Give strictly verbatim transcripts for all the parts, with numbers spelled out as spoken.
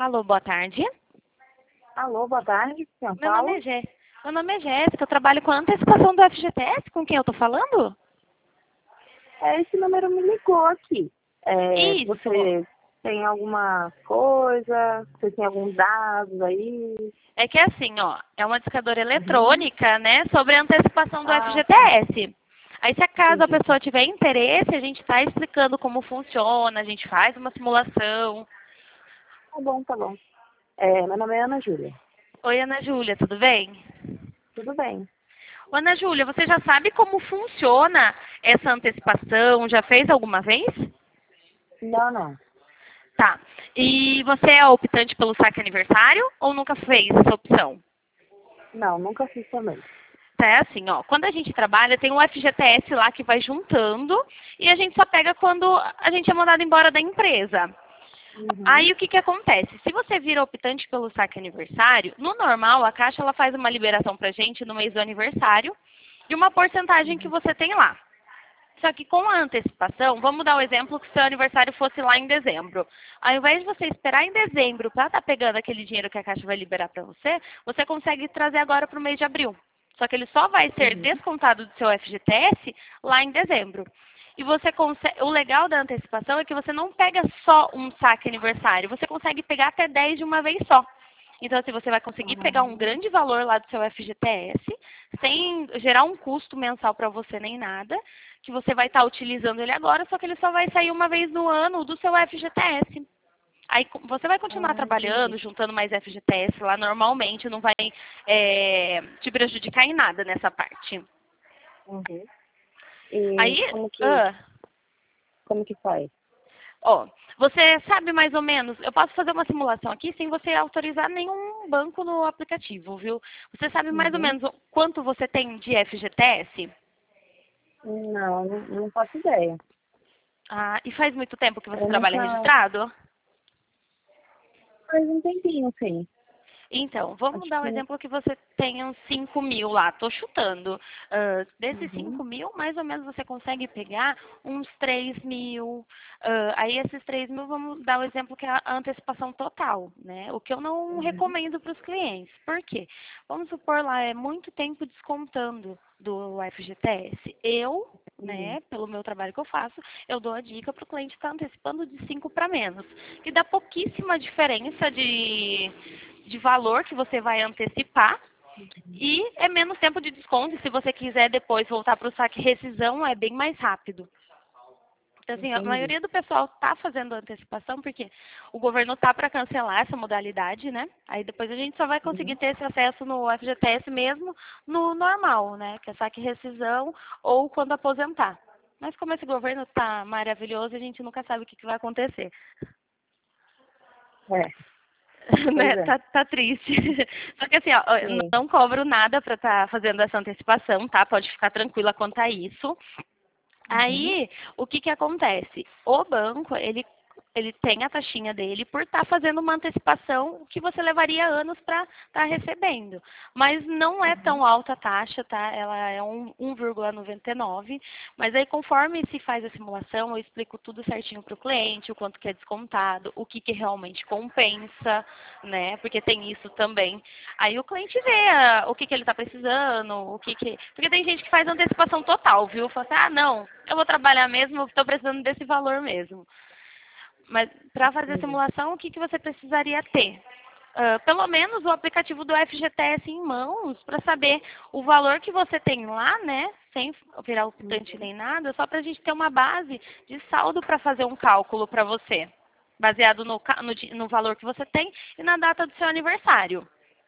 Alô, boa tarde. Alô, boa tarde, São Meu Paulo. nome é Jé. Meu nome é Jéssica, eu trabalho com a antecipação do F G T S, com quem eu tô falando? É, esse número me ligou aqui. É, Isso. você tem alguma coisa? Você tem alguns dados aí? É que é assim, ó, é uma discadora Uhum. eletrônica, né, sobre a antecipação do Ah, sim, F G T S. Aí, se acaso a entendi. pessoa tiver interesse, a gente está explicando como funciona, a gente faz uma simulação. Tá bom, tá bom. É, meu nome é Ana Júlia. Oi, Ana Júlia, tudo bem? Tudo bem? Ô, Ana Júlia, você já sabe como funciona essa antecipação? Já fez alguma vez? Não, não. Tá. E você é optante pelo saque aniversário ou nunca fez essa opção? Não, nunca fiz também. Tá, é assim, ó. Quando a gente trabalha, tem um F G T S lá que vai juntando e a gente só pega quando a gente é mandado embora da empresa. Uhum. Aí o que que acontece? Se você vira optante pelo saque aniversário, no normal a Caixa ela faz uma liberação pra gente no mês do aniversário de uma porcentagem que Uhum. você tem lá. Só que com a antecipação, vamos dar o exemplo que seu aniversário fosse lá em dezembro. Ao invés de você esperar em dezembro para estar pegando aquele dinheiro que a Caixa vai liberar para você, você consegue trazer agora para o mês de abril. Só que ele só vai ser Uhum. descontado do seu F G T S lá em dezembro. E você consegue, o legal da antecipação é que você não pega só um saque aniversário, você consegue pegar até dez de uma vez só. Então, assim, você vai conseguir pegar um Uhum. grande valor lá do seu F G T S, sem gerar um custo mensal para você nem nada, que você vai estar utilizando ele agora, só que ele só vai sair uma vez no ano do seu F G T S. Aí co- você vai continuar Ah, entendi. trabalhando, juntando mais F G T S lá normalmente, não vai é, te prejudicar em nada nessa parte. Uhum. E Aí, como que, ah, como que faz? ó, você sabe mais ou menos, eu posso fazer uma simulação aqui sem você autorizar nenhum banco no aplicativo, viu? Você sabe mais ou Uhum. menos o- quanto você tem de F G T S? Não, não, não faço ideia. Ah, e faz muito tempo que você Eu trabalha nunca. registrado? Faz um tempinho, sim. Então, vamos Acho dar o que. exemplo que você tenha uns cinco mil lá, estou chutando. Ah, desses Uhum. cinco mil, mais ou menos você consegue pegar uns três mil. Ah, aí esses três mil, vamos dar o exemplo que é a antecipação total, né? O que eu não Uhum. recomendo para os clientes. Por quê? Vamos supor lá, é muito tempo descontando do F G T S. Eu, Uhum. né, pelo meu trabalho que eu faço, eu dou a dica para o cliente estar antecipando de cinco para menos, que dá pouquíssima diferença de de valor que você vai antecipar e é menos tempo de desconto. E se você quiser depois voltar para o saque rescisão, é bem mais rápido. Então, assim, a Entendi. maioria do pessoal está fazendo antecipação porque o governo está para cancelar essa modalidade, né? Aí depois a gente só vai conseguir Uhum. ter esse acesso no F G T S mesmo no normal, né? Que é saque rescisão ou quando aposentar. Mas como esse governo está maravilhoso, a gente nunca sabe o que, que vai acontecer. É, pois Né? é. Tá, tá triste. Só que assim, ó, eu Sim. não cobro nada para estar fazendo essa antecipação, tá? Pode ficar tranquila quanto a isso. Uhum. Aí, o que que acontece? O banco, ele ele tem a taxinha dele por estar fazendo uma antecipação que você levaria anos para estar recebendo. Mas não é Uhum. tão alta a taxa, tá? Ela é um, um vírgula noventa e nove. Mas aí, conforme se faz a simulação, eu explico tudo certinho para o cliente, o quanto que é descontado, o que que realmente compensa, né? Porque tem isso também. Aí o cliente vê ah, o que que ele está precisando, o que que... Porque tem gente que faz antecipação total, viu? Fala assim, ah, não, eu vou trabalhar mesmo, eu estou precisando desse valor mesmo. Mas para fazer a Entendi. simulação, o que, que você precisaria ter? Ah, pelo menos o aplicativo do F G T S em mãos, para saber o valor que você tem lá, né? Sem virar optante Uhum. nem nada, só para a gente ter uma base de saldo para fazer um cálculo para você, baseado no, ca- no di- no valor que você tem e na data do seu aniversário.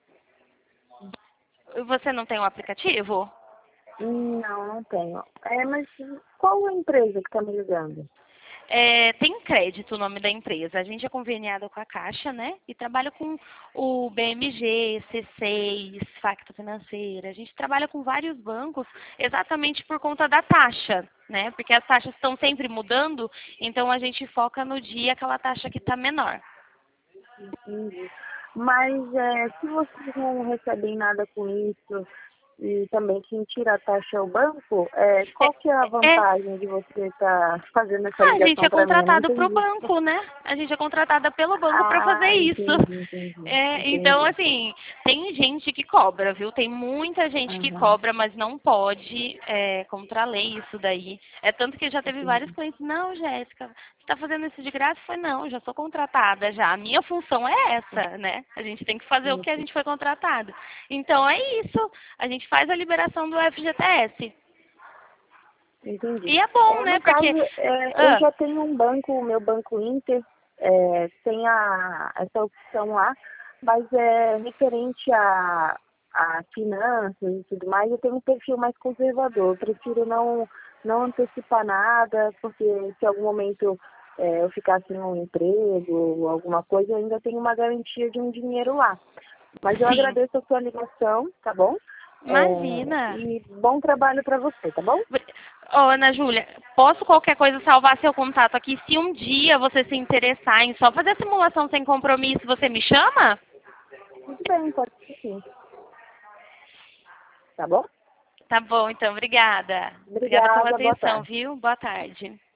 Você não tem o aplicativo? Não, não tenho. É, mas qual a empresa que está me ligando? É, tem crédito o nome da empresa. A gente é conveniado com a Caixa, né? E trabalha com o B M G, C seis, Facto Financeira. A gente trabalha com vários bancos exatamente por conta da taxa, né? Porque as taxas estão sempre mudando, então a gente foca no dia aquela taxa que está menor. Entendi. Mas é, se vocês não recebem nada com isso, e também quem tira a taxa é o banco, é, qual que é a É, vantagem de você estar fazendo essa a gente ligação é para mim? Eu não contratado para o entendi. banco, né? A gente é contratada pelo banco para fazer Ah, isso. entendi, entendi, É, então, entendi. assim, tem gente que cobra, viu? Tem muita gente que Aham, cobra, mas não pode, é, contra a lei isso daí. É tanto que já teve vários entendi, clientes, não, Jéssica, você está fazendo isso de graça? Foi, não, eu já sou contratada já. A minha função é essa, né? A gente tem que fazer o que a entendi. gente foi contratado. Então, é isso. A gente faz a liberação do F G T S. Entendi. E é bom, É, né? no Porque... caso, é, eu Ah, já tenho um banco, o meu Banco Inter, é, tem a, essa opção lá, mas é referente a, a finanças e tudo mais, eu tenho um perfil mais conservador. Eu prefiro não, não antecipar nada, porque se em algum momento é, eu ficar sem um emprego ou alguma coisa, eu ainda tenho uma garantia de um dinheiro lá. Mas eu sim. agradeço a sua ligação, tá bom? É, Imagina. e bom trabalho para você, tá bom? Ô, Ana Júlia, posso qualquer coisa salvar seu contato aqui? Se um dia você se interessar em só fazer a simulação sem compromisso, você me chama? Tudo bem, pode ser sim. Tá bom? Tá bom, então, obrigada. Obrigada pela Obrigada, boa atenção, tarde. viu? Boa tarde.